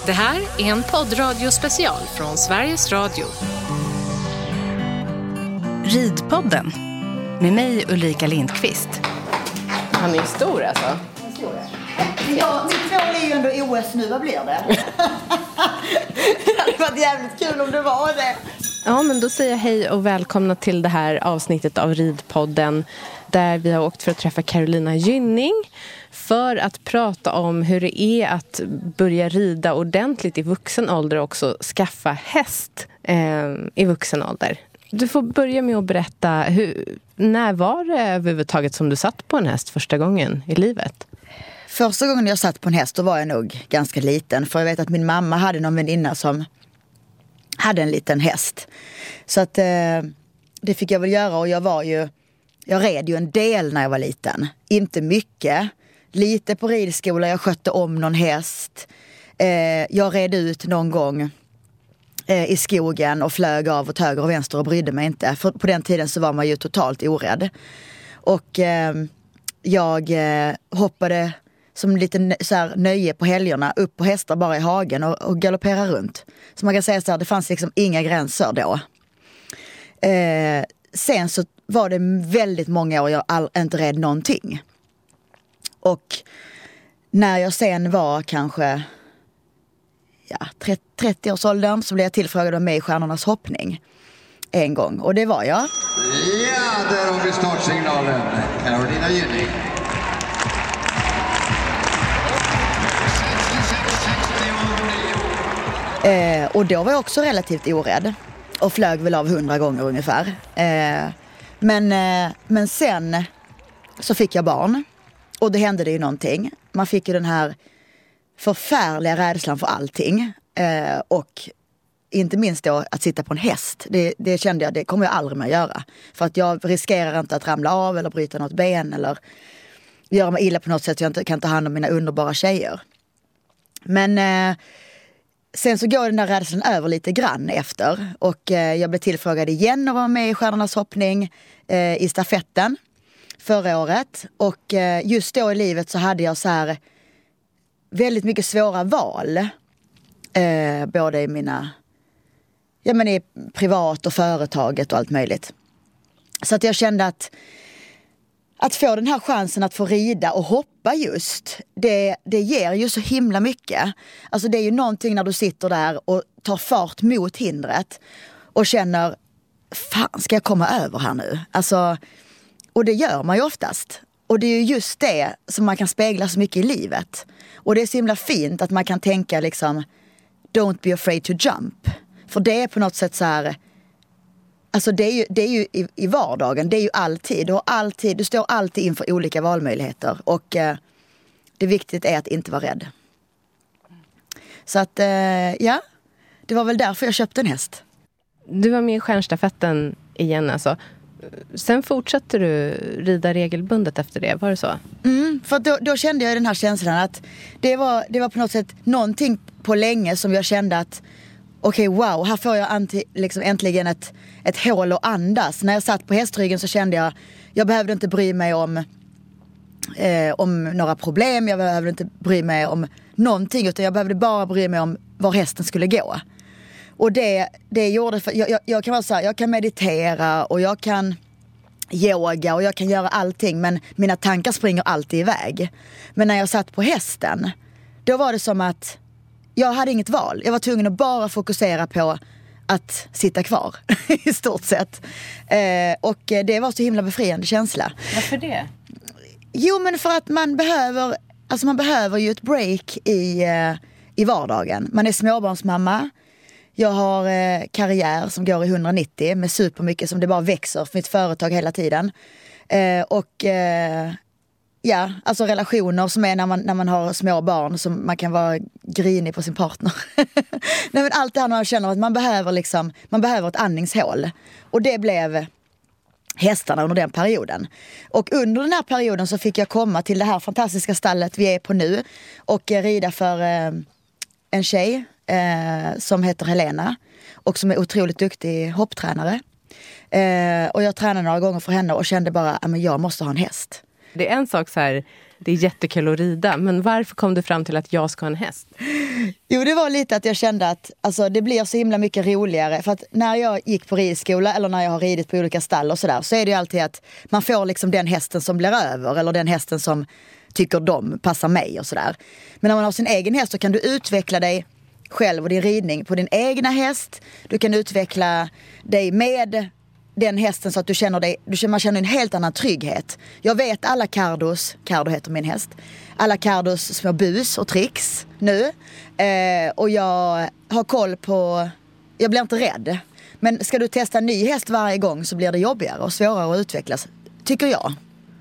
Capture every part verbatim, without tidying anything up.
Det här är en poddradiospecial från Sveriges Radio. Ridpodden med mig Ulrika Lindqvist. Han är stor alltså. Ja, mitt mål är ju ändå O S nu, vad blir det? Det hade varit jävligt kul om det var det. Ja, men då säger jag hej och välkomna till det här avsnittet av Ridpodden, där vi har åkt för att träffa Carolina Gynning för att prata om hur det är att börja rida ordentligt i vuxen ålder och också skaffa häst eh, i vuxen ålder. Du får börja med att berätta, hur, när var det överhuvudtaget som du satt på en häst första gången i livet? Första gången jag satt på en häst då var jag nog ganska liten. För jag vet att min mamma hade någon väninna som hade en liten häst. Så att eh, det fick jag väl göra, och jag var ju, jag red ju en del när jag var liten. Inte mycket. Lite på ridskola, jag skötte om någon häst. Eh, jag red ut någon gång eh, i skogen och flög av åt höger och vänster och brydde mig inte. För på den tiden så var man ju totalt orädd. Och eh, jag eh, hoppade som lite så här nöje på helgerna upp på hästar bara i hagen och, och galoppera runt. Så man kan säga så här, det fanns liksom inga gränser då. Eh, sen så var det väldigt många år jag all, inte red någonting. Och när jag sen var kanske ja, trettio-årsåldern så blev jag tillfrågad om mig i Stjärnornas hoppning en gång. Och det var jag. Ja, där har vi startsignalen. Carolina Gynning. Eh, och då var jag också relativt orädd. Och flög väl av hundra gånger ungefär. Eh, men, eh, men sen så fick jag barn. Och det hände det ju någonting. Man fick ju den här förfärliga rädslan för allting. Eh, och inte minst då att sitta på en häst. Det, det kände jag, det kommer jag aldrig mer göra. För att jag riskerar inte att ramla av eller bryta något ben. Eller göra mig illa på något sätt så jag inte kan ta hand om mina underbara tjejer. Men eh, sen så går den där rädslan över lite grann efter. Och eh, jag blev tillfrågad igen att vara med i Stjärnornas hoppning eh, i stafetten förra året. Och eh, just då i livet så hade jag så här väldigt mycket svåra val. Eh, både i mina, ja men i privat och företaget och allt möjligt. Så att jag kände att Att få den här chansen att få rida och hoppa just, det, det ger ju så himla mycket. Alltså det är ju någonting när du sitter där och tar fart mot hindret och känner, fan ska jag komma över här nu? Alltså, och det gör man ju oftast. Och det är ju just det som man kan spegla så mycket i livet. Och det är så himla fint att man kan tänka liksom, don't be afraid to jump. För det är på något sätt så här. Alltså det är ju, det är ju i, i vardagen, det är ju alltid. Du, har alltid, du står alltid inför olika valmöjligheter. Och eh, det viktigt är att inte vara rädd. Så att, eh, ja, det var väl därför jag köpte en häst. Du var med i stjärnstafetten igen alltså. Sen fortsatte du rida regelbundet efter det, var det så? Mm, för då, då kände jag den här känslan att det var, det var på något sätt någonting på länge som jag kände att okej, okay, wow, här får jag anti, liksom äntligen ett, ett hål att andas. När jag satt på hästryggen så kände jag, jag behövde inte bry mig om, eh, om några problem. Jag behövde inte bry mig om någonting, utan jag behövde bara bry mig om var hästen skulle gå. Och det, det gjorde, för, jag, jag, jag kan vara så här, jag kan meditera och jag kan yoga och jag kan göra allting, men mina tankar springer alltid iväg. Men när jag satt på hästen, då var det som att jag hade inget val. Jag var tvungen att bara fokusera på att sitta kvar i stort sett. Eh, och det var så himla befriande känsla. Varför det? Jo, men för att man behöver, alltså man behöver ju ett break i, eh, i vardagen. Man är småbarnsmamma. Jag har eh, karriär som går i hundranittio med supermycket som det bara växer för mitt företag hela tiden. Eh, och eh, ja, alltså relationer som är när man, när man har små barn som man kan vara grinig på sin partner. Nej, men allt det här när man känner att man behöver liksom, man behöver ett andningshål. Och det blev hästarna under den perioden. Och under den här perioden så fick jag komma till det här fantastiska stallet vi är på nu och eh, rida för eh, en tjej eh, som heter Helena och som är otroligt duktig hopptränare. Eh, och jag tränade några gånger för henne och kände bara att jag måste ha en häst. Det är en sak så här, det är jättekul att rida, men varför kom du fram till att jag ska ha en häst? Jo, det var lite att jag kände att alltså, det blir så himla mycket roligare. För att när jag gick på ridskola eller när jag har ridit på olika stall och sådär, så är det ju alltid att man får liksom den hästen som blir över eller den hästen som tycker de passar mig och sådär. Men när man har sin egen häst så kan du utveckla dig själv och din ridning på din egna häst. Du kan utveckla dig med den hästen så att du känner dig, du känner, man känner en helt annan trygghet. Jag vet alla Cardos, Cardo heter min häst, alla Cardos små bus och tricks nu. Eh, och jag har koll på, jag blir inte rädd. Men ska du testa en ny häst varje gång så blir det jobbigare och svårare att utvecklas, tycker jag.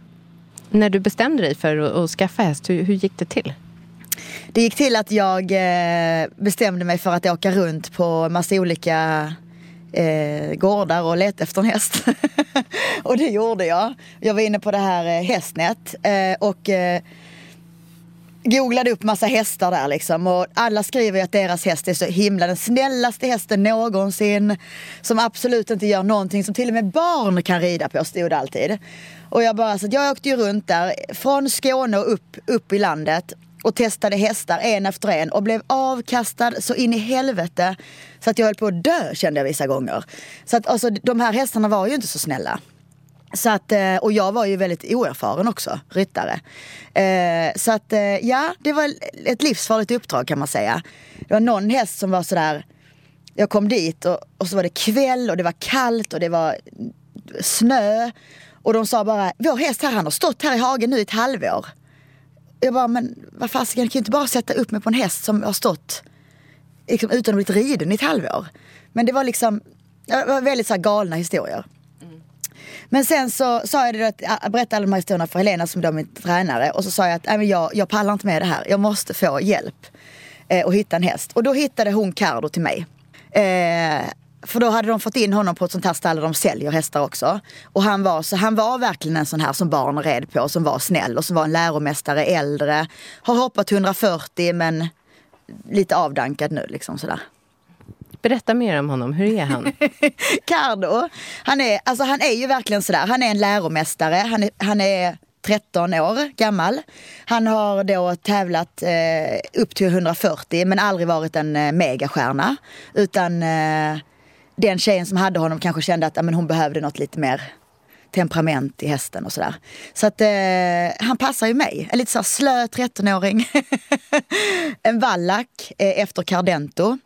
När du bestämde dig för att, att skaffa häst, hur, hur gick det till? Det gick till att jag eh, bestämde mig för att åka runt på massa olika eh, gårdar och leta efter en häst. Och det gjorde jag. Jag var inne på det här eh, hästnät eh, och eh, googlade upp massa hästar där liksom. Och alla skriver ju att deras häst är så himla den snällaste hästen någonsin. Som absolut inte gör någonting, som till och med barn kan rida på, stod det alltid. Och jag bara, så att jag åkte ju runt där från Skåne och upp, upp i landet och testade hästar en efter en och blev avkastad så in i helvete så att jag höll på att dö, kände jag vissa gånger. Så att alltså, de här hästarna var ju inte så snälla. Så att, och jag var ju väldigt oerfaren också, ryttare. Så att ja, det var ett livsfarligt uppdrag kan man säga. Det var någon häst som var sådär, jag kom dit och, och så var det kväll och det var kallt och det var snö. Och de sa bara, vår häst här, han har stått här i hagen nu i ett halvår. Jag bara, men vad fasiken, jag kan ju inte bara sätta upp mig på en häst som har stått liksom, utan att bli riden i ett halvår. Men det var liksom, det var väldigt så här galna historier. Mm. Men sen så sa jag det att jag berättade alla de här historierna för Helena som då är min tränare. Och så sa jag att nej, men jag, jag pallar inte med det här. Jag måste få hjälp eh, och hitta en häst. Och då hittade hon Cardo till mig. Eh, För då hade de fått in honom på ett sånt här stall där de säljer hästar också. Och han var, så han var verkligen en sån här som barn red på, som var snäll och som var en läromästare äldre. Har hoppat hundrafyrtio men lite avdankad nu liksom sådär. Berätta mer om honom, hur är han? Cardo, han är, alltså han är ju verkligen sådär, han är en läromästare, han är, han är tretton år gammal. Han har då tävlat eh, upp till hundrafyrtio men aldrig varit en eh, megastjärna. Utan eh, den tjejen som hade honom kanske kände att ja, men hon behövde något lite mer temperament i hästen och sådär. Så att eh, han passar ju mig. En lite så slö trettonåring. En vallack eh, efter Cardento.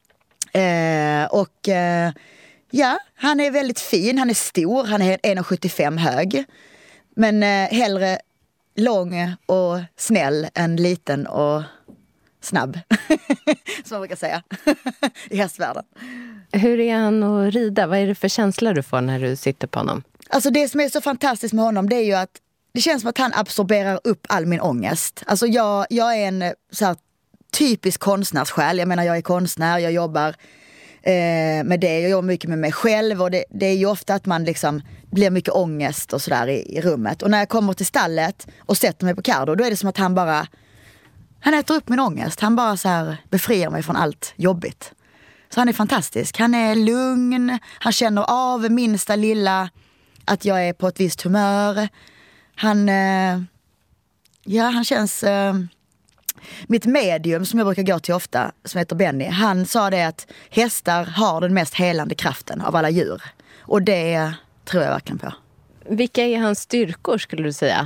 Eh, och eh, ja, han är väldigt fin. Han är stor. Han är en komma sjuttiofem hög. Men eh, hellre lång och snäll än liten och snabb. Som man brukar säga i hästvärlden. Hur är han att rida? Vad är det för känsla du får när du sitter på honom? Alltså det som är så fantastiskt med honom, det är ju att det känns som att han absorberar upp all min ångest. Alltså jag, jag är en så här typisk konstnärssjäl. Jag menar jag är konstnär, jag jobbar eh, med det. Jag jobbar mycket med mig själv och det, det är ju ofta att man liksom blir mycket ångest och sådär i, i rummet. Och när jag kommer till stallet och sätter mig på Cardo, då är det som att han bara, han äter upp min ångest. Han bara så här befriar mig från allt jobbigt. Så han är fantastisk. Han är lugn. Han känner av minsta lilla att jag är på ett visst humör. Han, eh, ja han känns, eh, mitt medium som jag brukar gå till ofta, som heter Benny, han sa det att hästar har den mest helande kraften av alla djur. Och det tror jag verkligen på. Vilka är hans styrkor skulle du säga?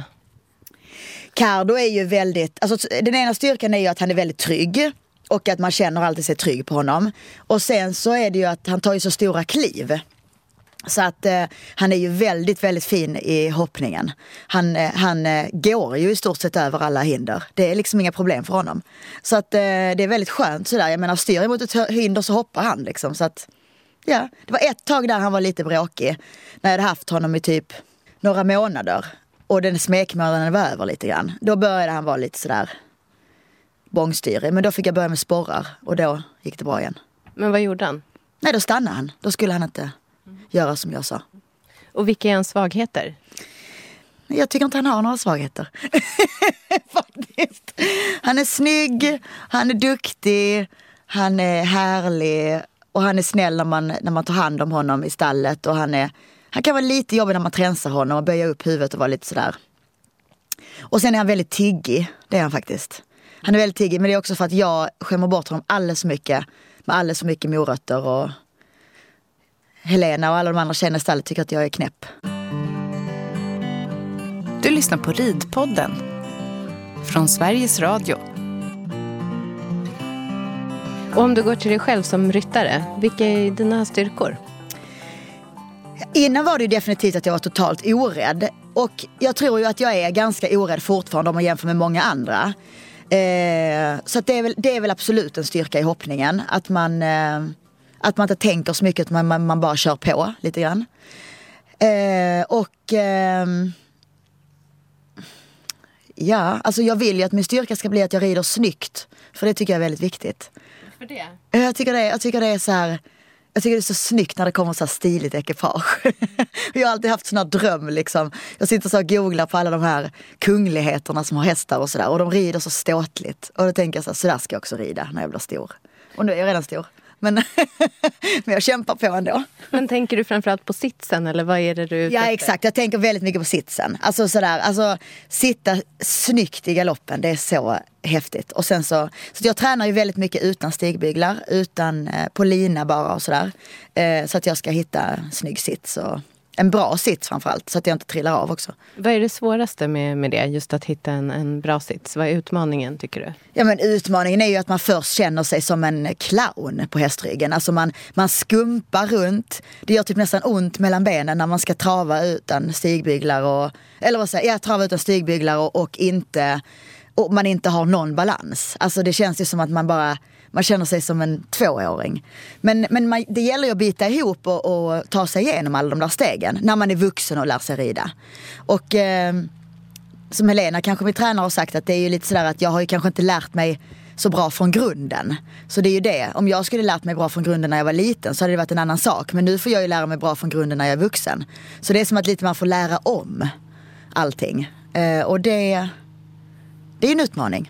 Cardo är ju väldigt, alltså den ena styrkan är ju att han är väldigt trygg. Och att man känner alltid sig trygg på honom. Och sen så är det ju att han tar ju så stora kliv. Så att eh, han är ju väldigt, väldigt fin i hoppningen. Han, eh, han eh, går ju i stort sett över alla hinder. Det är liksom inga problem för honom. Så att eh, det är väldigt skönt sådär. Jag menar, styr emot ett hinder så hoppar han liksom. Så att, ja, det var ett tag där han var lite bråkig. När jag hade haft honom i typ några månader. Och den smekmånaden var över lite grann. Då började han vara lite sådär bångstyrig. Men då fick jag börja med sporrar. Och då gick det bra igen. Men vad gjorde han? Nej, då stannade han. Då skulle han inte mm. göra som jag sa. Och vilka är hans svagheter? Jag tycker inte han har några svagheter. Faktiskt. Han är snygg. Han är duktig. Han är härlig. Och han är snäll när man, när man tar hand om honom i stallet. Och han, är, han kan vara lite jobbig när man tränsar honom. Och böja upp huvudet och vara lite sådär. Och sen är han väldigt tiggig. Det är han faktiskt. Han är väldigt tiggig, men det är också för att jag skämmer bort honom alldeles för mycket. Med alldeles för mycket morötter, och Helena och alla de andra tjejerna i stallet tycker att jag är knäpp. Du lyssnar på Ridpodden från Sveriges Radio. Och om du går till dig själv som ryttare, vilka är dina styrkor? Innan var det ju definitivt att jag var totalt orädd. Och jag tror ju att jag är ganska orädd fortfarande om man jämför med många andra. Eh, så att det, är väl, det är väl absolut en styrka i hoppningen. Att man, eh, att man inte tänker så mycket, att man, man, man bara kör på lite grann. Eh, och... Eh, ja, alltså jag vill ju att min styrka ska bli att jag rider snyggt. För det tycker jag är väldigt viktigt. För det? Jag tycker det, jag tycker det är så här... Jag tycker det är så snyggt när det kommer så här stiligt ekipage. Jag har alltid haft sån här dröm liksom. Jag sitter så och googlar på alla de här kungligheterna som har hästar och sådär. Och de rider så ståtligt. Och då tänker jag så här, så där ska jag också rida när jag blir stor. Och nu är jag redan stor. Men, men jag kämpar på ändå. Men tänker du framförallt på sitsen eller vad är det du är ute Ja, efter? exakt. Jag tänker väldigt mycket på sitsen. Alltså sådär, alltså sitta snyggt i galoppen, det är så häftigt. Och sen så, så jag tränar ju väldigt mycket utan stigbyglar, utan eh, på lina bara och sådär. Eh, så att jag ska hitta snygg sits och en bra sits framförallt, så att jag inte trillar av också. Vad är det svåraste med, med det, just att hitta en, en bra sits? Vad är utmaningen tycker du? Ja, men utmaningen är ju att man först känner sig som en clown på hästryggen. Alltså man, man skumpar runt. Det gör typ nästan ont mellan benen när man ska trava utan stigbyglar och, eller vad säger jag, trava utan stigbyglar och, och inte, och man inte har någon balans. Alltså det känns ju som att man bara, man känner sig som en tvååring. Men, men man, det gäller ju att bita ihop och, och ta sig igenom alla de där stegen när man är vuxen och lär sig rida. Och eh, som Helena, kanske min tränare, har sagt att det är ju lite sådär att jag har ju kanske inte lärt mig så bra från grunden. Så det är ju det. Om jag skulle lärt mig bra från grunden när jag var liten så hade det varit en annan sak. Men nu får jag ju lära mig bra från grunden när jag är vuxen. Så det är som att lite man får lära om allting. Eh, och det, det är en utmaning.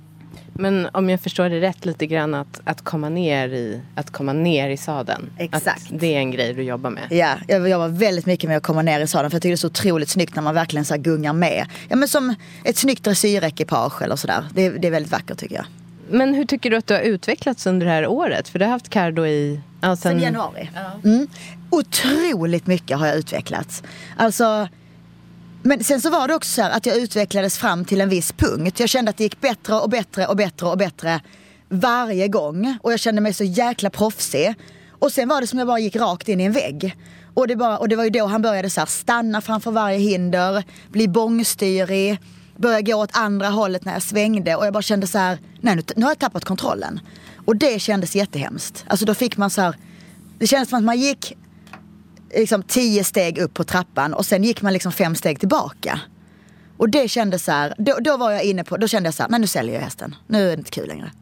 Men om jag förstår det rätt lite grann att, att, komma, ner i, att komma ner i sadeln. Exakt. Att det är en grej du jobbar med. Ja, jag jobbar väldigt mycket med att komma ner i sadeln. För jag tycker det är så otroligt snyggt när man verkligen så här gungar med. Ja, men som ett snyggt dressyrekipage eller sådär. Det, det är väldigt vackert tycker jag. Men hur tycker du att du har utvecklats under det här året? För du har haft Cardo i... Ja, sen... Sen januari. Ja. Mm. Otroligt mycket har jag utvecklats. Alltså... Men sen så var det också så här att jag utvecklades fram till en viss punkt. Jag kände att det gick bättre och bättre och bättre och bättre varje gång. Och jag kände mig så jäkla proffsig. Och sen var det som jag bara gick rakt in i en vägg. Och det, bara, och det var ju då han började så här stanna framför varje hinder, bli bångstyrig, börja gå åt andra hållet när jag svängde. Och jag bara kände så här, nej nu, nu har jag tappat kontrollen. Och det kändes jättehemskt. Alltså då fick man så här, det kändes som att man gick... liksom tio steg upp på trappan och sen gick man liksom fem steg tillbaka. Och det kändes så här, då, då var jag inne på, då kände jag så här, nej nu säljer jag hästen. Nu är det inte kul längre.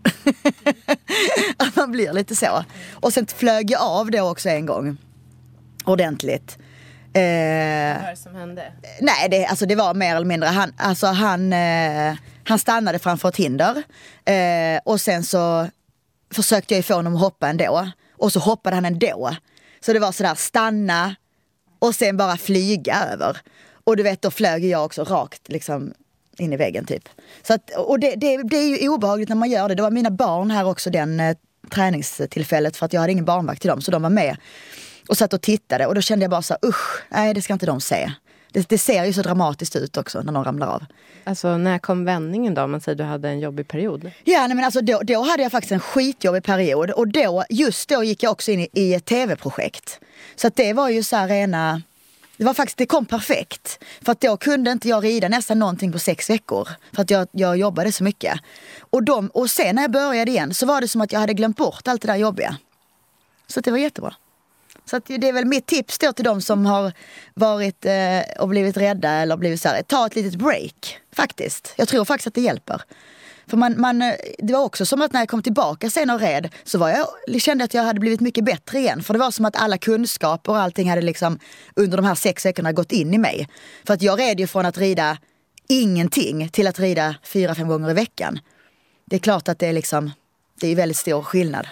Att man blir lite så. Och sen flög jag av då också en gång. Ordentligt. Eh, Vad var det som hände? nej, det, alltså det var mer eller mindre, han, alltså han, eh, han stannade framför ett hinder. Eh, och sen så försökte jag ju få honom att hoppa ändå. Och så hoppade han ändå. Så det var sådär stanna och sen bara flyga över. Och du vet, då flög jag också rakt liksom in i väggen typ. Så att, och det, det, det är ju obehagligt när man gör det. Det var mina barn här också den eh, träningstillfället, för att jag hade ingen barnvakt till dem. Så de var med och satt och tittade. Och då kände jag bara så här, usch, nej det ska inte de se. Det, det ser ju så dramatiskt ut också när de ramlar av. Alltså när kom vändningen då? Man säger du hade en jobbig period. Ja, nej, men alltså då, då hade jag faktiskt en skitjobbig period. Och då, just då gick jag också in i, i ett tv-projekt. Så att det var ju så här rena... Det var faktiskt, det kom perfekt. För att då kunde inte jag rida nästan någonting på sex veckor. För att jag, jag jobbade så mycket. Och, de, och sen när jag började igen så var det som att jag hade glömt bort allt det där jobbiga. Så att det var jättebra. Så att det är väl mitt tips då till de som har varit eh, och blivit rädda eller blivit så här, ta ett litet break faktiskt. Jag tror faktiskt att det hjälper. För man, man, det var också som att när jag kom tillbaka sen och red så var jag, kände att jag hade blivit mycket bättre igen. För det var som att alla kunskaper och allting hade liksom under de här sex veckorna gått in i mig. För att jag red ju från att rida ingenting till att rida fyra, fem gånger i veckan. Det är klart att det är liksom, det är väldigt stor skillnad.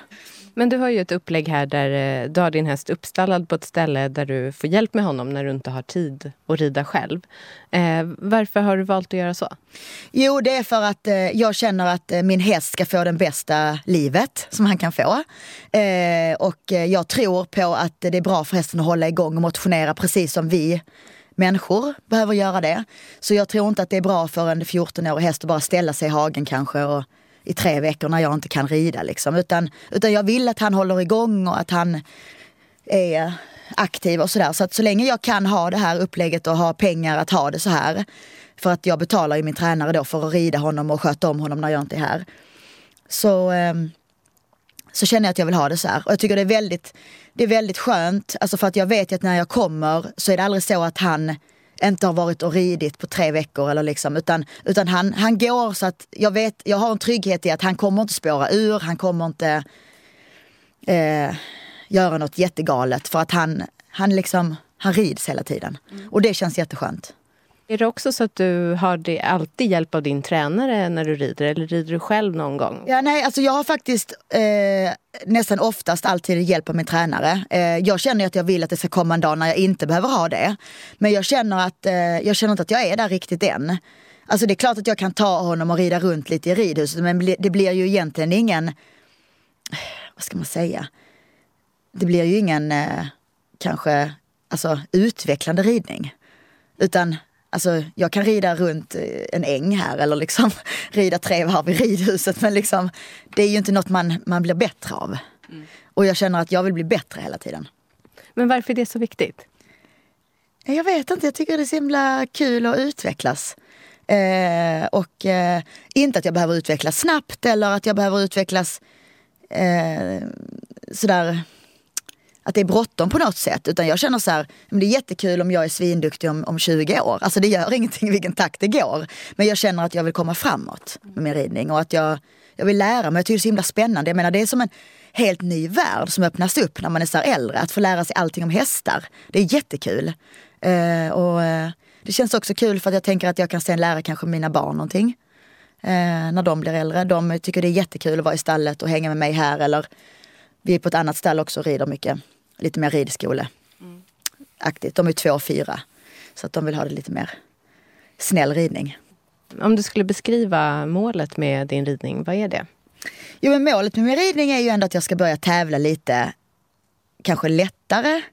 Men du har ju ett upplägg här där du har din häst uppstallad på ett ställe där du får hjälp med honom när du inte har tid att rida själv. Eh, varför har du valt att göra så? Jo, det är för att eh, jag känner att eh, min häst ska få det bästa livet som han kan få. Eh, och eh, jag tror på att det är bra för hästen att hålla igång och motionera precis som vi människor behöver göra det. Så jag tror inte att det är bra för en fjorton-årig häst att bara ställa sig i hagen kanske och i tre veckor när jag inte kan rida liksom. Utan, utan jag vill att han håller igång och att han är aktiv och sådär. Så att så länge jag kan ha det här upplägget och ha pengar att ha det så här, för att jag betalar ju min tränare då för att rida honom och sköta om honom när jag inte är här, så, så känner jag att jag vill ha det så här. Och jag tycker det är väldigt, det är väldigt skönt, alltså för att jag vet att när jag kommer så är det aldrig så att han inte har varit och ridit på tre veckor eller liksom, utan, utan han, han går så att jag vet, jag har en trygghet i att han kommer inte spåra ur, han kommer inte eh, göra något jättegalet, för att han, han liksom, han rids hela tiden. Mm. Och det känns jätteskönt. Är det också så att du har det, alltid hjälp av din tränare när du rider, eller rider du själv någon gång? Ja, nej, alltså jag har faktiskt eh, nästan oftast alltid hjälp av min tränare. Eh, jag känner att jag vill att det ska komma en dag när jag inte behöver ha det. Men jag känner, att, eh, jag känner inte att jag är där riktigt än. Alltså det är klart att jag kan ta honom och rida runt lite i ridhuset, men det blir ju egentligen ingen, vad ska man säga? Det blir ju ingen eh, kanske alltså, utvecklande ridning. Utan alltså, jag kan rida runt en äng här eller liksom rida tre varv i ridhuset, men liksom, det är ju inte något man, man blir bättre av. Mm. Och jag känner att jag vill bli bättre hela tiden. Men varför är det så viktigt? Jag vet inte, jag tycker det är så himla kul att utvecklas. Eh, och eh, inte att jag behöver utvecklas snabbt eller att jag behöver utvecklas eh, sådär, att det är bråttom på något sätt, utan jag känner så här, men det är jättekul om jag är svinduktig om, om tjugo år. Alltså det gör ingenting i vilken takt det går, men jag känner att jag vill komma framåt med min ridning och att jag, jag vill lära mig. Jag tycker det är så himla spännande. Jag menar, det är som en helt ny värld som öppnas upp när man är så här äldre, att få lära sig allting om hästar. Det är jättekul. Uh, och uh, det känns också kul för att jag tänker att jag kan sen lära kanske mina barn någonting uh, när de blir äldre. De tycker det är jättekul att vara i stallet och hänga med mig här, eller vi är på ett annat stall också och rider mycket. Lite mer ridskole. Mm. Aktivt. De är två och fyra. Så att de vill ha det lite mer snäll ridning. Om du skulle beskriva målet med din ridning, vad är det? Jo, men målet med min ridning är ju ändå att jag ska börja tävla lite, kanske lättare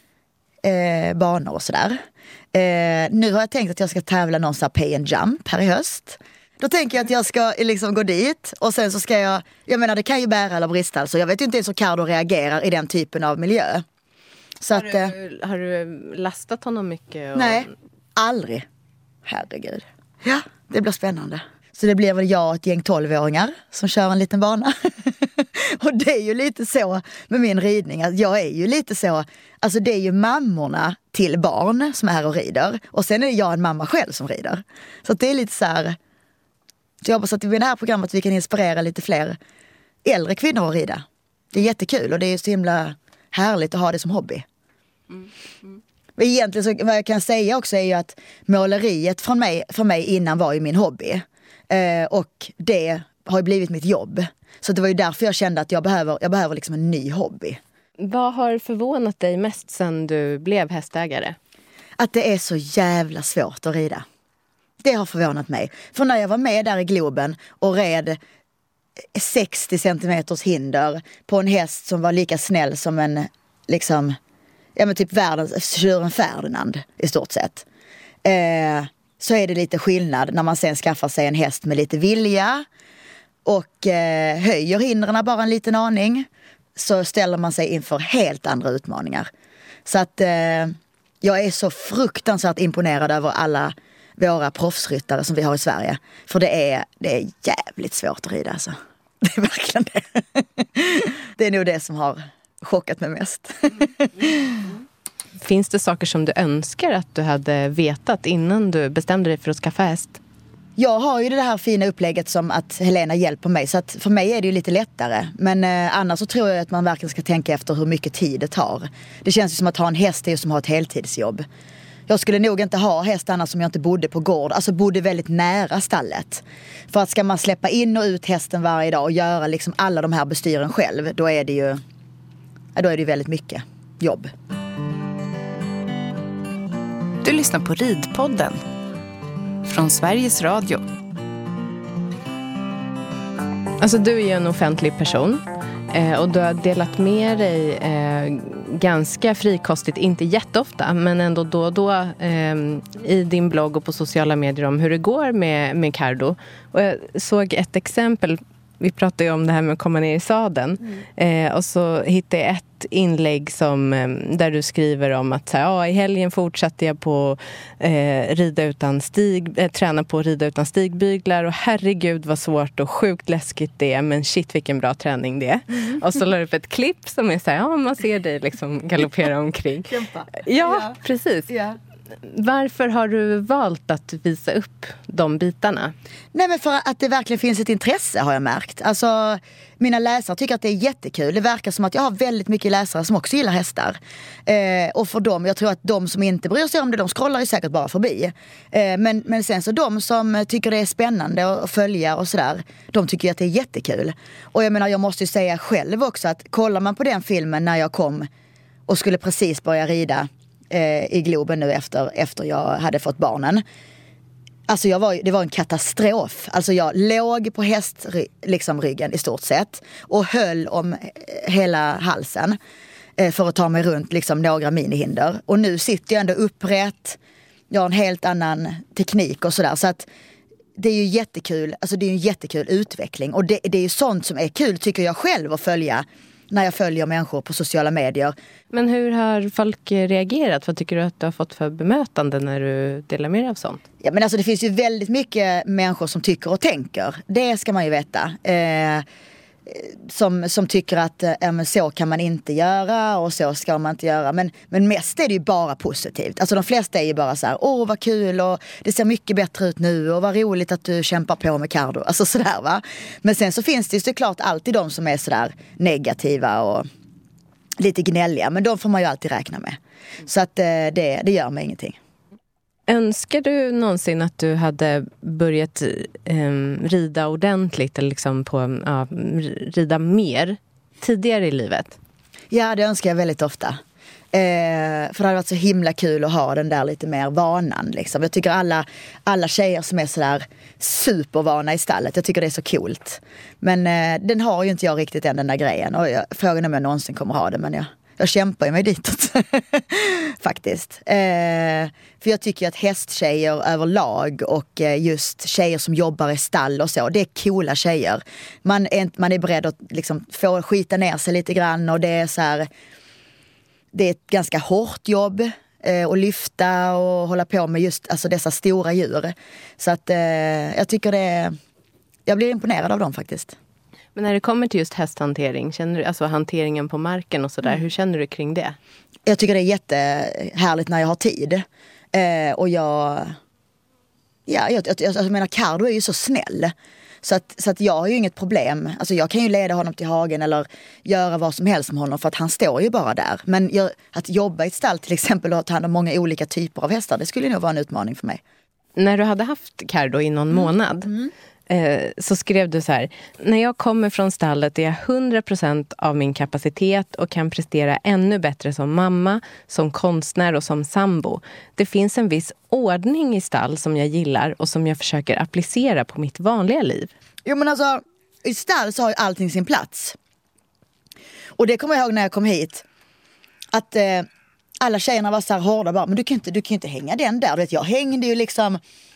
eh, banor och sådär. Eh, nu har jag tänkt att jag ska tävla någon sån här pay and jump här i höst. Då tänker jag att jag ska liksom gå dit och sen så ska jag, jag menar det kan ju bära eller brista, så jag vet ju inte ens hur Cardo reagerar i den typen av miljö. Så har, att, du, har du lastat honom mycket? Och... Nej, aldrig. Herregud. Ja, det blir spännande. Så det blir väl jag och ett gäng tolvåringar som kör en liten bana. Och det är ju lite så med min ridning, att jag är ju lite så, alltså det är ju mammorna till barn som är här och rider. Och sen är det jag en mamma själv som rider. Så att det är lite så här... Så jag hoppas att i det här programmet vi kan inspirera lite fler äldre kvinnor att rida. Det är jättekul och det är så himla härligt att ha det som hobby. Mm. Mm. Men egentligen så, vad jag kan säga också är ju att måleriet från mig, för mig innan var ju min hobby. Eh, och det har ju blivit mitt jobb. Så det var ju därför jag kände att jag behöver, jag behöver liksom en ny hobby. Vad har förvånat dig mest sen du blev hästägare? Att det är så jävla svårt att rida. Det har förvånat mig. För när jag var med där i Globen och red sextio centimeters hinder på en häst som var lika snäll som en, liksom, ja men typ världens tjuren Ferdinand i stort sett. Eh, så är det lite skillnad när man sen skaffar sig en häst med lite vilja och eh, höjer hindren bara en liten aning, så ställer man sig inför helt andra utmaningar. Så att eh, jag är så fruktansvärt imponerad över alla våra proffsryttare som vi har i Sverige. För det är, det är jävligt svårt att rida alltså. Det är verkligen det. Det är nog det som har chockat mig mest. Finns det saker som du önskar att du hade vetat innan du bestämde dig för att skaffa häst? Jag har ju det här fina upplägget som att Helena hjälper mig. Så att för mig är det ju lite lättare. Men eh, annars så tror jag att man verkligen ska tänka efter hur mycket tid det tar. Det känns ju som att ha en häst är ju som att ha ett heltidsjobb. Jag skulle nog inte ha hästarna som jag inte bodde på gård. Alltså bodde väldigt nära stallet. För att ska man släppa in och ut hästen varje dag och göra liksom alla de här bestyren själv, då är det ju då är det väldigt mycket jobb. Du lyssnar på Ridpodden från Sveriges Radio. Alltså du är ju en offentlig person eh, och du har delat med dig eh, ganska frikostigt, inte jätteofta men ändå då och då eh, i din blogg och på sociala medier om hur det går med, med Cardo. Och jag såg ett exempel, vi pratade ju om det här med att komma ner i sadeln mm. eh, och så hittade jag ett inlägg som, eh, där du skriver om att så här, ja, i helgen fortsatte jag på eh, rida utan stig, eh, träna på att rida utan stigbyglar och herregud vad svårt och sjukt läskigt det är, men shit vilken bra träning det är. Mm. Och så la du upp ett klipp som är så här, ja man ser dig liksom galoppera omkring. Kämpa. Ja, ja, precis. Ja. Varför har du valt att visa upp de bitarna? Nej, men för att det verkligen finns ett intresse har jag märkt. Alltså, mina läsare tycker att det är jättekul. Det verkar som att jag har väldigt mycket läsare som också gillar hästar. Eh, och för dem, jag tror att de som inte bryr sig om det, de scrollar ju säkert bara förbi. Eh, men, men sen så de som tycker det är spännande att följa och sådär, de tycker att det är jättekul. Och jag menar, jag måste ju säga själv också att kollar man på den filmen när jag kom och skulle precis börja rida i Globen nu efter, efter jag hade fått barnen. Alltså jag var, det var en katastrof. Alltså jag låg på häst liksom ryggen i stort sett och höll om hela halsen eh, för att ta mig runt liksom några minihinder. Och nu sitter jag ändå upprätt. Jag har en helt annan teknik och sådär. Så att det är ju jättekul. Alltså det är ju en jättekul utveckling. Och det, det är ju sånt som är kul tycker jag själv att följa när jag följer människor på sociala medier. Men hur har folk reagerat? Vad tycker du att du har fått för bemötande när du delar med dig av sånt? Ja, men alltså det finns ju väldigt mycket människor som tycker och tänker. Det ska man ju veta. Eh, som, som tycker att eh, men så kan man inte göra och så ska man inte göra. Men, men mest är det ju bara positivt. Alltså de flesta är ju bara så här, åh vad kul och det ser mycket bättre ut nu och vad roligt att du kämpar på med Cardo. Alltså sådär va. Men sen så finns det ju såklart alltid de som är sådär negativa och lite gnälliga. Men de får man ju alltid räkna med. Så att eh, det, det gör mig ingenting. Önskar du någonsin att du hade börjat eh, rida ordentligt eller liksom på, ja, rida mer tidigare i livet? Ja, det önskar jag väldigt ofta. Eh, för det hade varit så himla kul att ha den där lite mer vanan. Liksom. Jag tycker alla, alla tjejer som är sådär supervana i stallet, jag tycker det är så coolt. Men eh, den har ju inte jag riktigt än den där grejen. Och jag, frågan är om jag någonsin kommer ha det, men jag... Jag kämpar ju mig ditåt. Faktiskt. Eh, för jag tycker att hästtjejer överlag och eh, just tjejer som jobbar i stall och så, det är coola tjejer. Man är, man är beredd att liksom få skita ner sig lite grann och det är så här, det är ett ganska hårt jobb eh, att lyfta och hålla på med just alltså, dessa stora djur. Så att eh, jag tycker det, jag blir imponerad av dem faktiskt. Men när det kommer till just hästhantering, känner du, alltså hanteringen på marken och sådär, mm. hur känner du kring det? Jag tycker det är jättehärligt när jag har tid. Eh, och jag, ja, jag, jag, jag menar Cardo är ju så snäll. Så att, så att jag har ju inget problem. Alltså jag kan ju leda honom till hagen eller göra vad som helst med honom för att han står ju bara där. Men jag, att jobba i ett stall till exempel och ta hand om många olika typer av hästar, det skulle nog vara en utmaning för mig. När du hade haft Cardo i någon mm. månad... Mm. så skrev du så här: när jag kommer från stallet är jag hundra procent av min kapacitet och kan prestera ännu bättre som mamma, som konstnär och som sambo. Det finns en viss ordning i stall som jag gillar och som jag försöker applicera på mitt vanliga liv. Jo men alltså, i stall så har ju allting sin plats. Och det kommer jag ihåg när jag kom hit. Att eh, alla tjejerna var så här hårda bara, men du kan inte, du kan inte hänga den där. Du vet, jag hängde ju liksom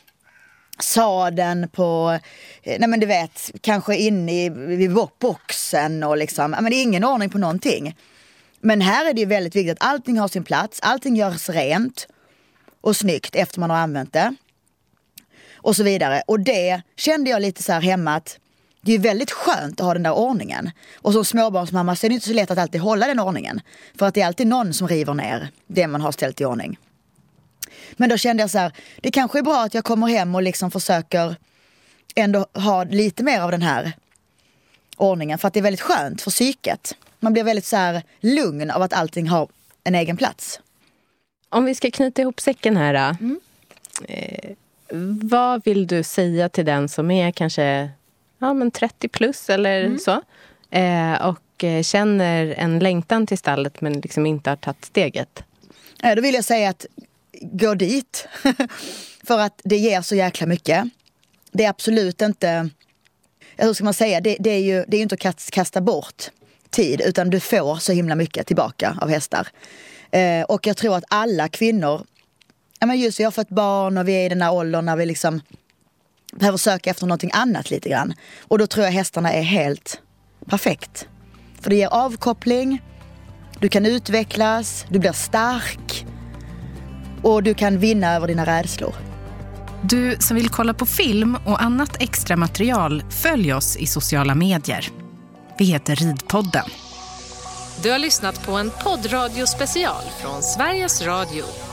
saden på, nej men du vet, kanske inne i, i boxen och liksom, men det är ingen ordning på någonting. Men här är det ju väldigt viktigt att allting har sin plats, allting görs rent och snyggt efter man har använt det. Och så vidare. Och det kände jag lite så här hemma att det är väldigt skönt att ha den där ordningen. Och som småbarnsmamma så är det inte så lätt att alltid hålla den ordningen. För att det är alltid någon som river ner det man har ställt i ordning. Men då kände jag så här, det kanske är bra att jag kommer hem och liksom försöker ändå ha lite mer av den här ordningen. För att det är väldigt skönt för psyket. Man blir väldigt så här lugn av att allting har en egen plats. Om vi ska knyta ihop säcken här då. Mm. Eh, vad vill du säga till den som är kanske ja, men trettio plus eller mm. så? Eh, och eh, känner en längtan till stallet men liksom inte har tagit steget? Eh, då vill jag säga att gå dit. För att det ger så jäkla mycket. Det är absolut inte... Hur ska man säga? Det, det är ju det är inte att kasta bort tid. Utan du får så himla mycket tillbaka av hästar. Eh, och jag tror att alla kvinnor... Ja, men just vi har fått barn och vi är i den här åldern när vi liksom behöver söka efter någonting annat lite grann. Och då tror jag hästarna är helt perfekt. För det ger avkoppling. Du kan utvecklas. Du blir stark. Och du kan vinna över dina rädslor. Du som vill kolla på film och annat extra material, följ oss i sociala medier. Vi heter Ridpodden. Du har lyssnat på en poddradiospecial från Sveriges Radio.